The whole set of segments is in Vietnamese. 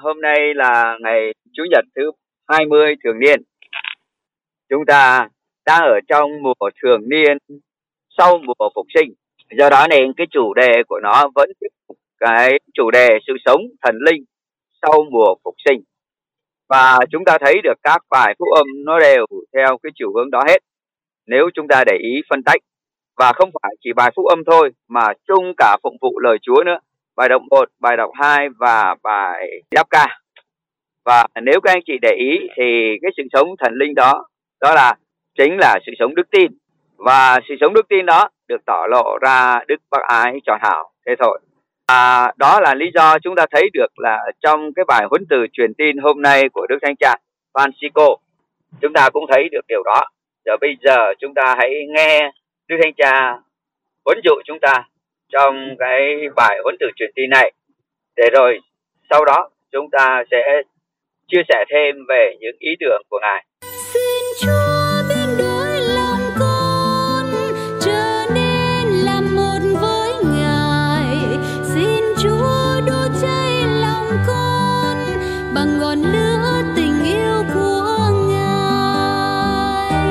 hôm nay là ngày Chủ nhật thứ 20 thường niên. Chúng ta đang ở trong mùa thường niên sau mùa phục sinh. Do đó nên cái chủ đề của nó vẫn tiếp tục cái chủ đề sự sống thần linh sau mùa phục sinh. Và chúng ta thấy được các bài phúc âm nó đều theo cái chiều hướng đó hết. Nếu chúng ta để ý phân tách, và không phải chỉ bài phúc âm thôi mà chung cả phụng vụ lời Chúa nữa. Bài đọc 1, bài đọc 2 và bài đáp ca. Và nếu các anh chị để ý thì cái sự sống thần linh đó chính là sự sống đức tin. Và sự sống đức tin đó được tỏ lộ ra Đức Bác Ái trọn hảo. Thế thôi. Đó là lý do chúng ta thấy được là trong cái bài huấn từ truyền tin hôm nay của Đức Thánh Cha Francisco, chúng ta cũng thấy được điều đó. Giờ bây giờ chúng ta hãy nghe Đức Thánh Cha huấn dụ chúng ta trong cái bài huấn từ truyền tin này, để rồi sau đó chúng ta sẽ chia sẻ thêm về những ý tưởng của Ngài. Xin Chúa biến đổi lòng con trở nên là một với Ngài. Xin Chúa đốt cháy lòng con bằng ngọn lửa tình yêu của Ngài.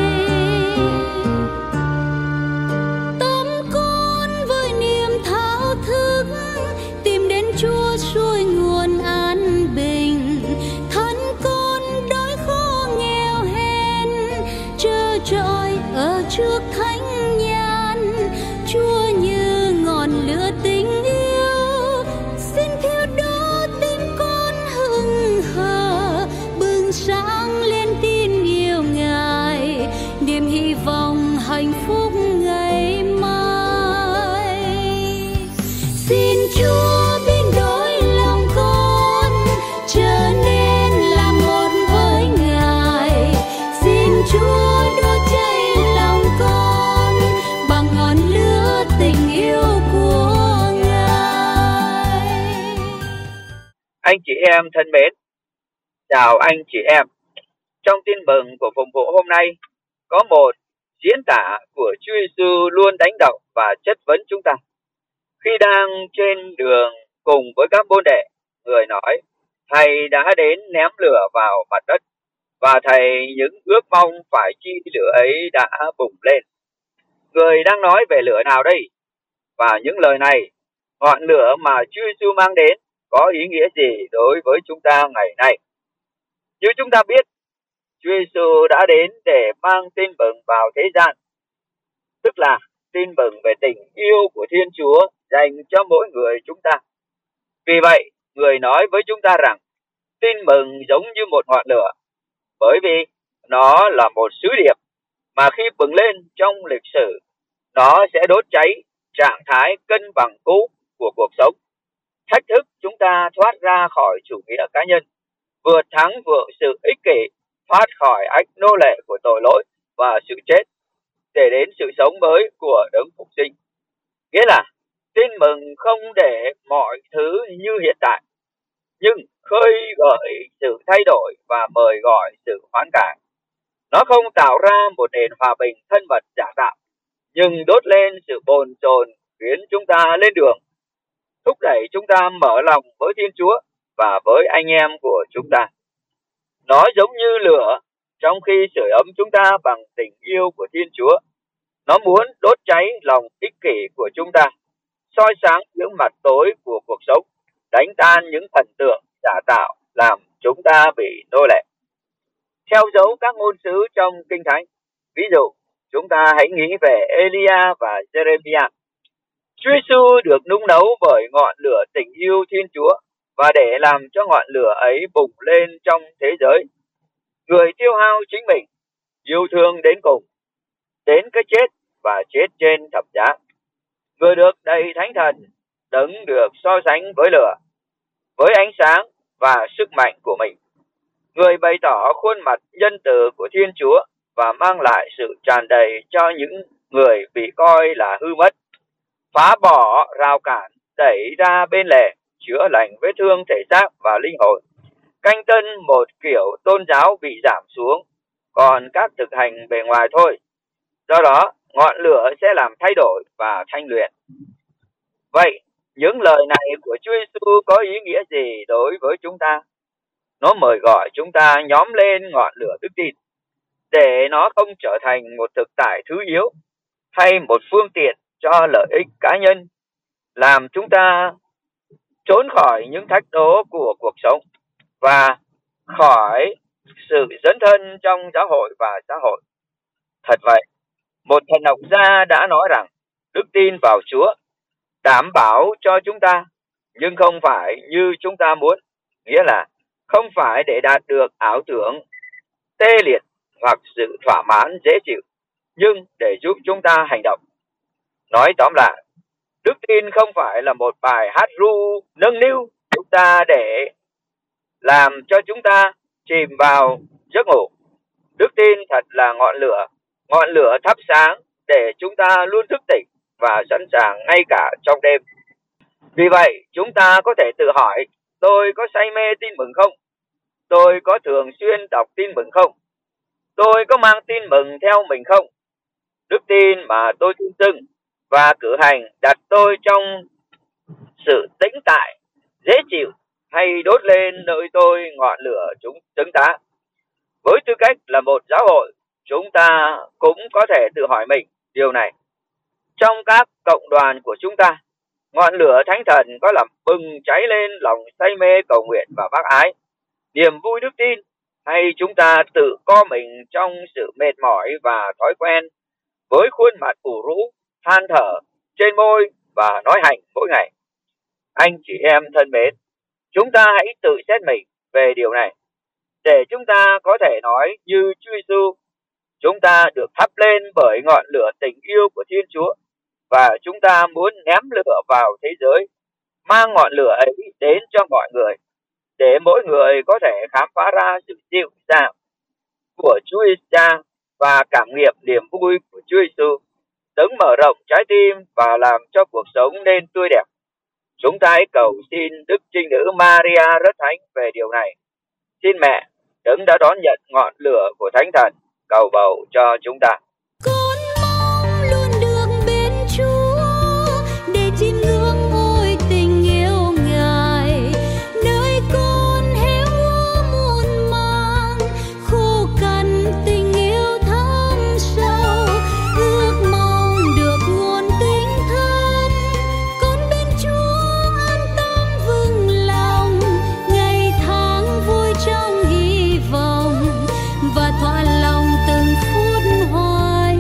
Tâm con với niềm thao thức tìm đến Chúa suối nguồn an bình. Trôi ở trước thánh nhan, Chúa như ngọn lửa tình yêu, xin thiêu đốt tim con hững hờ, bừng sáng lên tin yêu Ngài, niềm hy vọng hạnh phúc ngày mai. Xin Chúa biến đổi lòng con trở nên là một với Ngài. Xin Chúa Anh chị em thân mến, chào anh chị em. Trong tin mừng của phụng vụ hôm nay, có một diễn tả của Chúa Giêsu luôn đánh động và chất vấn chúng ta. Khi đang trên đường cùng với các môn đệ, người nói, Thầy đã đến ném lửa vào mặt đất, và Thầy những ước mong phải chi lửa ấy đã bùng lên. Người đang nói về lửa nào đây? Và những lời này, ngọn lửa mà Chúa Giêsu mang đến, có ý nghĩa gì đối với chúng ta ngày nay? Như chúng ta biết, Chúa Giêsu đã đến để mang tin mừng vào thế gian, tức là tin mừng về tình yêu của Thiên Chúa dành cho mỗi người chúng ta. Vì vậy, người nói với chúng ta rằng tin mừng giống như một ngọn lửa, bởi vì nó là một sứ điệp mà khi bừng lên trong lịch sử, nó sẽ đốt cháy trạng thái cân bằng cũ của cuộc sống, thách thức chúng ta thoát ra khỏi chủ nghĩa cá nhân, vượt thắng vượt sự ích kỷ, thoát khỏi ách nô lệ của tội lỗi và sự chết, để đến sự sống mới của đấng phục sinh. Nghĩa là tin mừng không để mọi thứ như hiện tại, nhưng khơi gợi sự thay đổi và mời gọi sự hoán cải. Nó không tạo ra một nền hòa bình thân mật giả tạo, nhưng đốt lên sự bồn chồn khiến chúng ta lên đường, thúc đẩy chúng ta mở lòng với Thiên Chúa và với anh em của chúng ta. Nó giống như lửa trong khi sưởi ấm chúng ta bằng tình yêu của Thiên Chúa. Nó muốn đốt cháy lòng ích kỷ của chúng ta, soi sáng những mặt tối của cuộc sống, đánh tan những thần tượng giả tạo làm chúng ta bị nô lệ. Theo dấu các ngôn sứ trong Kinh Thánh, ví dụ, chúng ta hãy nghĩ về Elia và Jeremiah. Chúa Giêsu được nung nấu bởi ngọn lửa tình yêu Thiên Chúa, và để làm cho ngọn lửa ấy bùng lên trong thế giới, người tiêu hao chính mình, yêu thương đến cùng, đến cái chết và chết trên thập giá. Người được đầy Thánh Thần, đấng được so sánh với lửa, với ánh sáng và sức mạnh của mình. Người bày tỏ khuôn mặt nhân từ của Thiên Chúa và mang lại sự tràn đầy cho những người bị coi là hư mất, phá bỏ rào cản, đẩy ra bên lề, chữa lành vết thương thể xác và linh hồn, canh tân một kiểu tôn giáo bị giảm xuống, còn các thực hành bề ngoài thôi. Do đó, ngọn lửa sẽ làm thay đổi và thanh luyện. Vậy, những lời này của Chúa Giêsu có ý nghĩa gì đối với chúng ta Nó mời gọi chúng ta nhóm lên ngọn lửa đức tin, để nó không trở thành một thực tại thứ yếu hay một phương tiện cho lợi ích cá nhân, làm chúng ta trốn khỏi những thách đố của cuộc sống và khỏi sự dấn thân trong giáo hội và xã hội. Thật vậy, một thần học gia đã nói rằng đức tin vào Chúa đảm bảo cho chúng ta, nhưng không phải như chúng ta muốn, nghĩa là không phải để đạt được ảo tưởng tê liệt hoặc sự thỏa mãn dễ chịu, nhưng để giúp chúng ta hành động. Nói tóm lại, đức tin không phải là một bài hát ru nâng niu chúng ta để làm cho chúng ta chìm vào giấc ngủ. Đức tin thật là ngọn lửa thắp sáng để chúng ta luôn thức tỉnh và sẵn sàng ngay cả trong đêm. Vì vậy, chúng ta có thể tự hỏi, tôi có say mê tin mừng không? Tôi có thường xuyên đọc tin mừng không? Tôi có mang tin mừng theo mình không? Đức tin mà tôi tin dưng và cử hành đặt tôi trong sự tĩnh tại, dễ chịu, hay đốt lên nơi tôi ngọn lửa chứng tá. Với tư cách là một giáo hội, chúng ta cũng có thể tự hỏi mình điều này. Trong các cộng đoàn của chúng ta, ngọn lửa Thánh Thần có làm bừng cháy lên lòng say mê cầu nguyện và bác ái, niềm vui đức tin, hay chúng ta tự co mình trong sự mệt mỏi và thói quen, với khuôn mặt ủ rũ, than thở trên môi và nói hành mỗi ngày? Anh chị em thân mến, chúng ta hãy tự xét mình về điều này, để chúng ta có thể nói như Chúa Giêsu, chúng ta được thắp lên bởi ngọn lửa tình yêu của Thiên Chúa, và chúng ta muốn ném lửa vào thế giới, mang ngọn lửa ấy đến cho mọi người, để mỗi người có thể khám phá ra sự dịu dàng của Chúa Giêsu và cảm nghiệm niềm vui của Chúa Giêsu, đấng mở rộng trái tim và làm cho cuộc sống nên tươi đẹp. Chúng ta hãy cầu xin Đức Trinh Nữ Maria Rất Thánh về điều này. Xin Mẹ, đấng đã đón nhận ngọn lửa của Thánh Thần, cầu bầu cho chúng ta. Con mong luôn được bên Chúa, để chiêm ngưỡng ngôi tình yêu Ngài, nơi con héo úa muôn màng, khô cằn tình yêu thâm sâu, ước mong được nguồn tình thân. Con bên Chúa an tâm vững lòng, ngày tháng vui trong hy vọng, và thỏa lòng từng phút hoài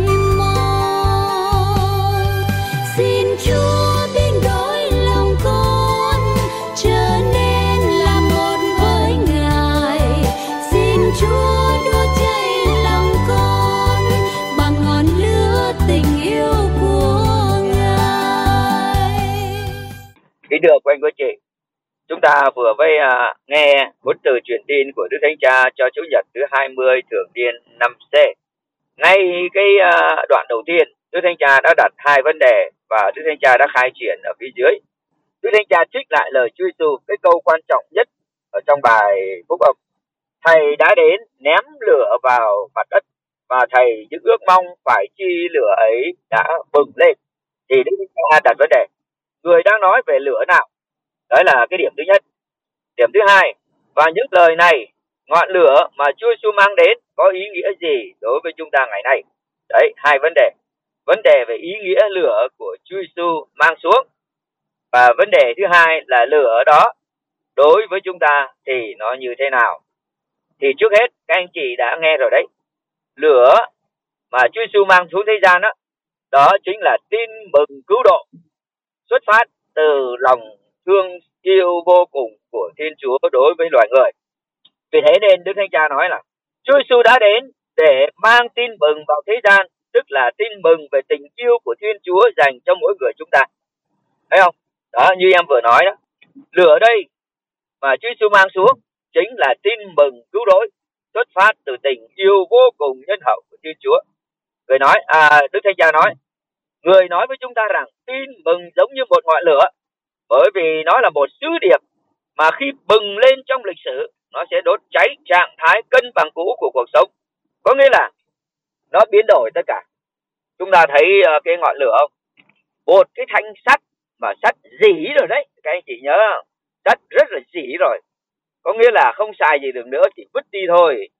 mong. Xin Chúa biến đổi lòng con trở nên là một với Ngài. Xin Chúa đốt cháy lòng con bằng ngọn lửa tình yêu của Ngài. Kính thưa quý anh quý chị, chúng ta vừa mới nghe một từ truyền tin của Đức Thánh Cha cho Chủ nhật thứ 20 thường niên năm C. Ngay cái đoạn đầu tiên, Đức Thánh Cha đã đặt hai vấn đề và Đức Thánh Cha đã khai triển ở phía dưới. Đức Thánh Cha trích lại lời Chúa Giêsu, cái câu quan trọng nhất ở trong bài phúc âm. Thầy đã đến ném lửa vào mặt đất, và thầy những ước mong phải chi lửa ấy đã bừng lên. Thì Đức Thánh Cha đặt vấn đề, người đang nói về lửa nào? Đó là cái điểm thứ nhất. Điểm thứ hai, và những lời này, ngọn lửa mà Chúa Giêsu mang đến có ý nghĩa gì đối với chúng ta ngày nay? Đấy, hai vấn đề. Vấn đề về ý nghĩa lửa của Chúa Giêsu mang xuống, và vấn đề thứ hai là lửa đó đối với chúng ta thì nó như thế nào? Thì trước hết các anh chị đã nghe rồi đấy. Lửa mà Chúa Giêsu mang xuống thế gian đó, đó chính là tin mừng cứu độ, xuất phát từ lòng thương yêu vô cùng của Thiên Chúa đối với loài người. Vì thế nên Đức Thánh Cha nói là Chúa Giêsu đã đến để mang tin mừng vào thế gian, tức là tin mừng về tình yêu của Thiên Chúa dành cho mỗi người chúng ta. Thấy không? Đó, như em vừa nói đó, lửa đây mà Chúa Giêsu mang xuống chính là tin mừng cứu rỗi, xuất phát từ tình yêu vô cùng nhân hậu của Thiên Chúa. Đức Thánh Cha nói, người nói với chúng ta rằng tin mừng giống như một ngọn lửa, bởi vì nó là một sứ điệp mà khi bừng lên trong lịch sử, nó sẽ đốt cháy trạng thái cân bằng cũ của cuộc sống. Có nghĩa là nó biến đổi tất cả. Chúng ta thấy cái ngọn lửa không? Một cái thanh sắt mà sắt dỉ rồi đấy, các anh chị nhớ không? Sắt rất là dỉ rồi. có nghĩa là không xài gì được nữa, chỉ vứt đi thôi.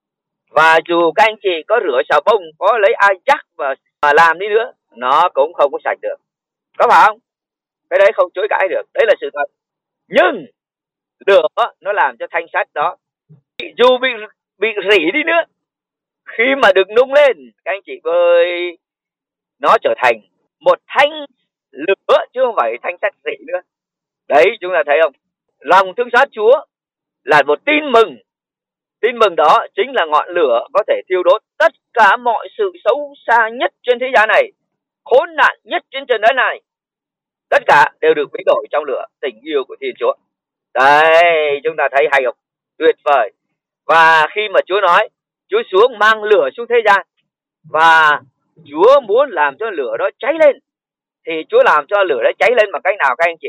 Và dù các anh chị có rửa xà bông, có lấy Ajax và làm đi nữa, nó cũng không có sạch được. Có phải không? Cái đấy không chối cãi được, đấy là sự thật. Nhưng lửa nó làm cho thanh sắt đó, dù bị rỉ đi nữa, khi mà được nung lên, các anh chị ơi, nó trở thành một thanh lửa chứ không phải thanh sắt rỉ nữa. Đấy, chúng ta thấy không? Lòng thương xót Chúa là một tin mừng. Tin mừng đó chính là ngọn lửa có thể thiêu đốt tất cả mọi sự xấu xa nhất trên thế gian này, khốn nạn nhất trên trần đất này. Tất cả đều được biến đổi trong lửa tình yêu của Thiên Chúa. Đấy, chúng ta thấy hay không? Tuyệt vời. Và khi mà Chúa nói, Chúa xuống mang lửa xuống thế gian, và Chúa muốn làm cho lửa đó cháy lên, thì Chúa làm cho lửa đó cháy lên bằng cách nào các anh chị?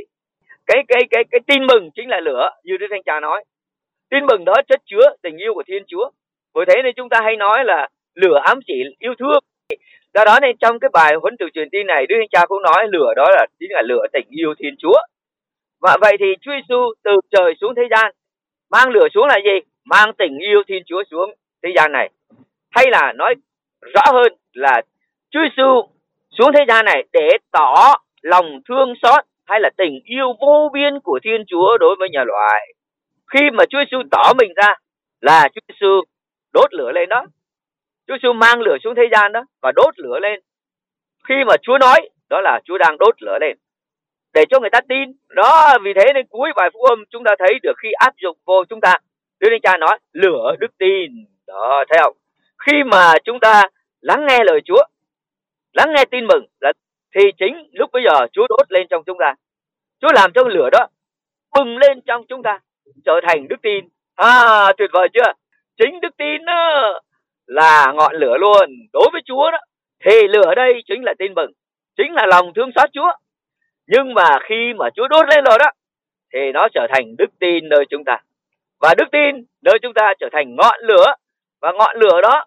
Cái tin mừng chính là lửa, như Đức Thánh Cha nói. Tin mừng đó chất chứa tình yêu của Thiên Chúa. Bởi thế nên chúng ta hay nói là lửa ám chỉ yêu thương. Do đó nên trong cái bài huấn từ truyền tin này, Đức Thánh Cha cũng nói lửa đó là chính là lửa tình yêu Thiên Chúa. Và vậy thì Chúa Giêsu từ trời xuống thế gian, mang lửa xuống là gì? Mang tình yêu Thiên Chúa xuống thế gian này. Hay là nói rõ hơn là Chúa Giêsu xuống thế gian này để tỏ lòng thương xót hay là tình yêu vô biên của Thiên Chúa đối với nhân loại. Khi mà Chúa Giêsu tỏ mình ra là Chúa Giêsu đốt lửa lên đó. Chúa Giêsu mang lửa xuống thế gian đó và đốt lửa lên. Khi mà Chúa nói, đó là Chúa đang đốt lửa lên để cho người ta tin. Đó, vì thế nên cuối bài phúc âm chúng ta thấy được khi áp dụng vô chúng ta, Đức Thánh Cha nói lửa đức tin. Đó, thấy không? Khi mà chúng ta lắng nghe lời Chúa, lắng nghe tin mừng, thì chính lúc bây giờ Chúa đốt lên trong chúng ta. Chúa làm cho lửa đó bừng lên trong chúng ta, trở thành đức tin. Tuyệt vời chưa? Chính đức tin đó là ngọn lửa luôn. Đối với Chúa đó, thì lửa đây chính là tin mừng, chính là lòng thương xót Chúa. Nhưng mà khi mà Chúa đốt lên rồi đó, thì nó trở thành đức tin nơi chúng ta. Và đức tin nơi chúng ta trở thành ngọn lửa. Và ngọn lửa đó,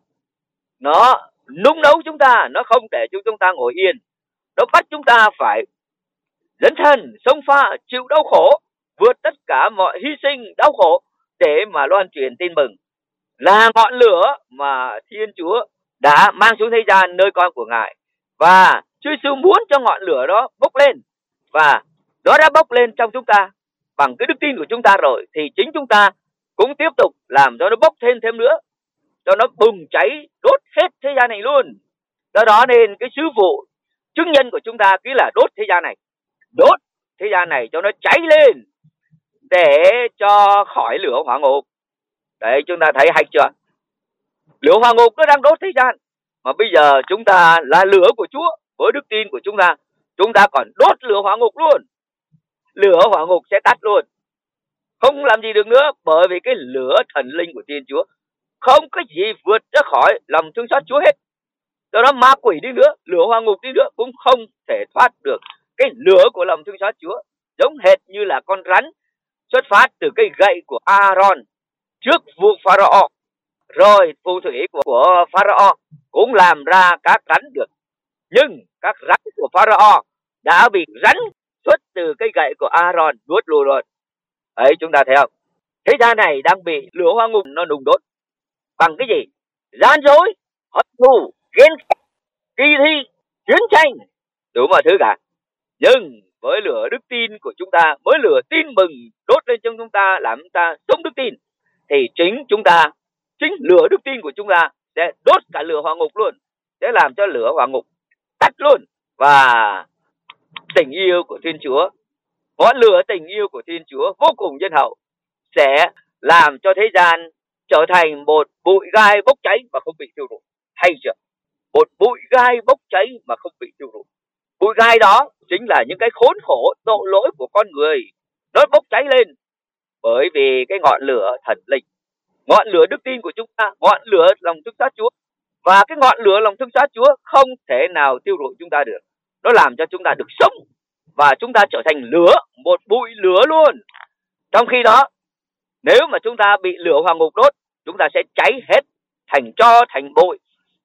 nó nung nấu chúng ta, nó không để chúng ta ngồi yên. Nó bắt chúng ta phải dấn thân, xông pha, chịu đau khổ, vượt tất cả mọi hy sinh, đau khổ để mà loan truyền tin mừng. Là ngọn lửa mà Thiên Chúa đã mang xuống thế gian nơi con của Ngài. Và Chúa Giêsu muốn cho ngọn lửa đó bốc lên. Và nó đã bốc lên trong chúng ta bằng cái đức tin của chúng ta rồi, thì chính chúng ta cũng tiếp tục làm cho nó bốc thêm nữa, cho nó bùng cháy đốt hết thế gian này luôn. Do đó nên cái sứ vụ chứng nhân của chúng ta cứ là đốt thế gian này, đốt thế gian này cho nó cháy lên để cho khỏi lửa hỏa ngục. Đấy, chúng ta thấy hay chưa? Lửa hỏa ngục nó đang đốt thế gian, mà bây giờ chúng ta là lửa của Chúa. Với đức tin của chúng ta còn đốt lửa hỏa ngục luôn. Lửa hỏa ngục sẽ tắt luôn, không làm gì được nữa, bởi vì cái lửa thần linh của Thiên Chúa không có gì vượt ra khỏi lòng thương xót Chúa hết. Do đó ma quỷ đi nữa, lửa hỏa ngục đi nữa cũng không thể thoát được cái lửa của lòng thương xót Chúa. Giống hệt như là con rắn xuất phát từ cây gậy của Aaron trước vua Pharaoh, rồi phù thủy của Pharaoh cũng làm ra các rắn được. Nhưng các rắn của Pharaoh đã bị rắn xuất từ cây gậy của Aaron nuốt luôn rồi. Ấy, chúng ta thấy không? Thế gian này đang bị lửa hỏa ngục nó nung đốt bằng cái gì? Gian dối, hận thù, ghen ghét, kỳ thi, chiến tranh, đủ mọi thứ cả. Nhưng với lửa đức tin của chúng ta, với lửa tin mừng đốt lên trong chúng ta, làm chúng ta sống đức tin, thì chính lửa đức tin của chúng ta sẽ đốt cả lửa hỏa ngục luôn, sẽ làm cho lửa hỏa ngục tắt luôn. Và tình yêu của Thiên Chúa, ngọn lửa tình yêu của Thiên Chúa vô cùng nhân hậu, sẽ làm cho thế gian trở thành một bụi gai bốc cháy mà không bị thiêu rụi. Hay chưa? Một bụi gai bốc cháy mà không bị thiêu rụi. Bụi gai đó chính là những cái khốn khổ, tội lỗi của con người. Nó bốc cháy lên bởi vì cái ngọn lửa thần linh, ngọn lửa đức tin của chúng ta, ngọn lửa lòng thương xót Chúa. Và cái ngọn lửa lòng thương xót Chúa không thể nào tiêu rụi chúng ta được. Nó làm cho chúng ta được sống, và chúng ta trở thành lửa, một bụi lửa luôn. Trong khi đó, nếu mà chúng ta bị lửa hỏa ngục đốt, chúng ta sẽ cháy hết thành tro, thành bụi,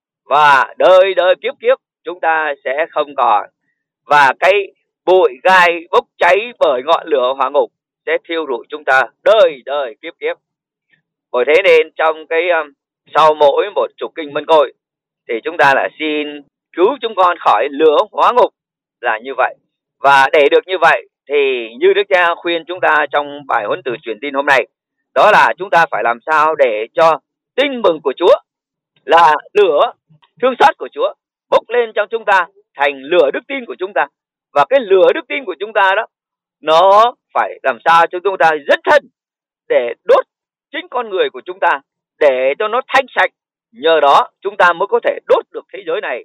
và đời đời kiếp kiếp chúng ta sẽ không còn. Và cái bụi gai bốc cháy bởi ngọn lửa hỏa ngục sẽ thiêu rụi chúng ta đời đời kiếp kiếp. Bởi thế nên trong cái sau mỗi một trục kinh Mân Côi thì chúng ta lại xin cứu chúng con khỏi lửa hóa ngục là như vậy. Và để được như vậy thì như Đức Cha khuyên chúng ta trong bài huấn từ truyền tin hôm nay, đó là chúng ta phải làm sao để cho tin mừng của Chúa là lửa thương xót của Chúa bốc lên trong chúng ta thành lửa đức tin của chúng ta. Và cái lửa đức tin của chúng ta đó, nó phải làm sao cho chúng ta rất thân để đốt chính con người của chúng ta, để cho nó thanh sạch. Nhờ đó chúng ta mới có thể đốt được thế giới này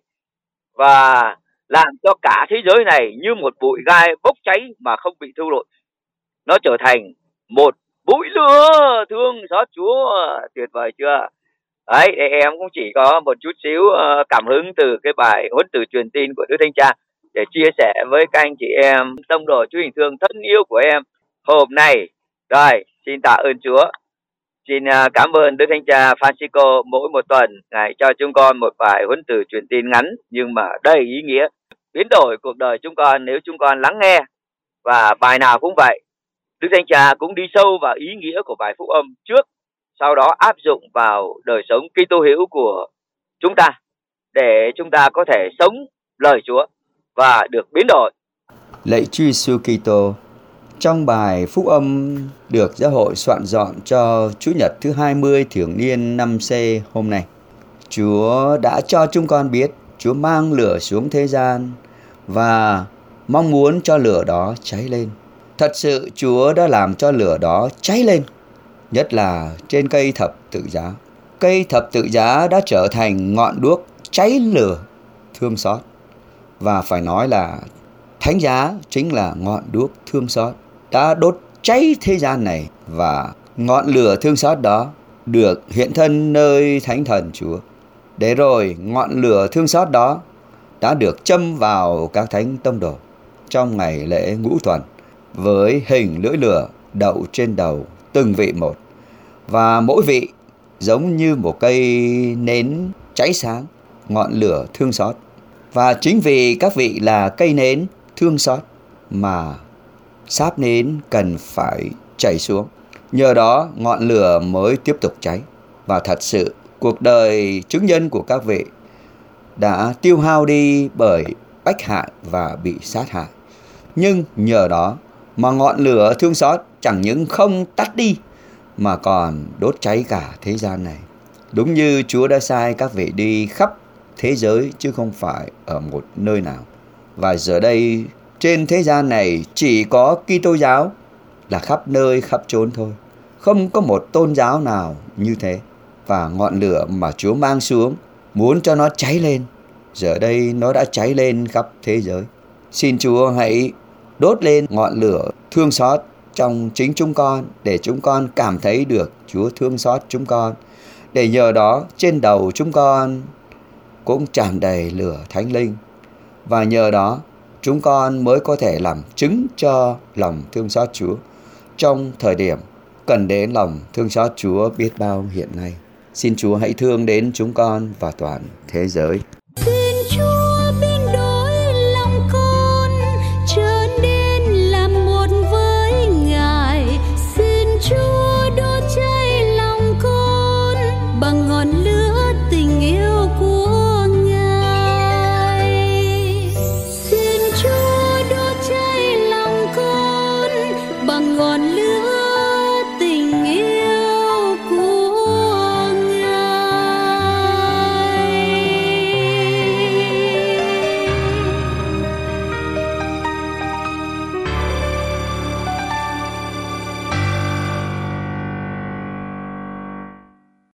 và làm cho cả thế giới này như một bụi gai bốc cháy mà không bị thiêu rụi, nó trở thành một bụi lửa thương xót Chúa. Tuyệt vời chưa? Đấy, em cũng chỉ có một chút xíu cảm hứng từ cái bài huấn từ truyền tin của Đức Thánh Cha để chia sẻ với các anh chị em tông đồ Chúa hình thương thân yêu của em hôm nay. Rồi, xin tạ ơn Chúa. Xin cảm ơn Đức Thánh Cha Francisco mỗi một tuần Ngài cho chúng con một bài huấn từ truyền tin ngắn nhưng mà đầy ý nghĩa, biến đổi cuộc đời chúng con nếu chúng con lắng nghe. Và bài nào cũng vậy, Đức Thánh Cha cũng đi sâu vào ý nghĩa của bài phúc âm trước, sau đó áp dụng vào đời sống Kitô hữu của chúng ta để chúng ta có thể sống lời Chúa và được biến đổi. Lạy Chúa Giêsu Kitô, trong bài phúc âm được giáo hội soạn dọn cho Chủ nhật thứ 20 thường niên năm C hôm nay, Chúa đã cho chúng con biết Chúa mang lửa xuống thế gian và mong muốn cho lửa đó cháy lên. Thật sự Chúa đã làm cho lửa đó cháy lên, nhất là trên cây thập tự giá. Cây thập tự giá đã trở thành ngọn đuốc cháy lửa thương xót. Và phải nói là thánh giá chính là ngọn đuốc thương xót đã đốt cháy thế gian này. Và ngọn lửa thương xót đó được hiện thân nơi thánh thần Chúa. Để rồi ngọn lửa thương xót đó đã được châm vào các thánh tông đồ trong ngày lễ Ngũ Tuần với hình lưỡi lửa đậu trên đầu từng vị một. Và mỗi vị giống như một cây nến cháy sáng ngọn lửa thương xót. Và chính vì các vị là cây nến thương xót mà sáp nến cần phải chảy xuống. Nhờ đó ngọn lửa mới tiếp tục cháy. Và thật sự cuộc đời chứng nhân của các vị đã tiêu hao đi bởi bách hại và bị sát hại. Nhưng nhờ đó mà ngọn lửa thương xót chẳng những không tắt đi mà còn đốt cháy cả thế gian này. Đúng như Chúa đã sai các vị đi khắp thế giới chứ không phải ở một nơi nào. Và giờ đây trên thế gian này chỉ có Kitô giáo là khắp nơi khắp chốn thôi. Không có một tôn giáo nào như thế. Và ngọn lửa mà Chúa mang xuống muốn cho nó cháy lên, giờ đây nó đã cháy lên khắp thế giới. Xin Chúa hãy đốt lên ngọn lửa thương xót trong chính chúng con, để chúng con cảm thấy được Chúa thương xót chúng con, để nhờ đó trên đầu chúng con cũng tràn đầy lửa Thánh Linh. Và nhờ đó chúng con mới có thể làm chứng cho lòng thương xót Chúa trong thời điểm cần đến lòng thương xót Chúa biết bao hiện nay. Xin Chúa hãy thương đến chúng con và toàn thế giới.